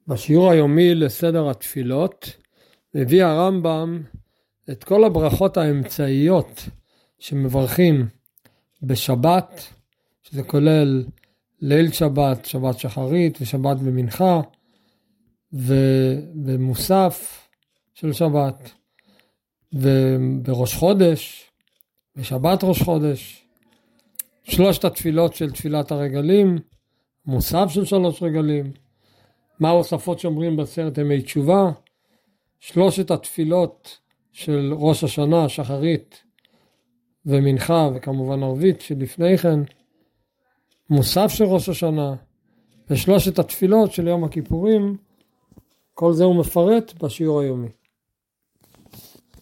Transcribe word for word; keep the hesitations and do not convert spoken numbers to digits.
בשיעור היומי לסדר התפילות מביא הרמב"ם את כל הברכות האמצעיות שמברכים בשבת, שזה כולל ליל שבת, שבת שחרית ושבת במנחה ובמוסף של שבת ובראש חודש ושבת ראש חודש, שלושת התפילות של תפילת הרגלים, מוסף של שלוש רגלים, מה ההוספות שאומרים בעשרת ימי תשובה, שלושת התפילות של ראש השנה, שחרית ומנחה וכמובן ערבית שלפני כן, מוסף של ראש השנה ושלושת התפילות של יום הכיפורים. כל זה הוא מפרט בשיעור היומי.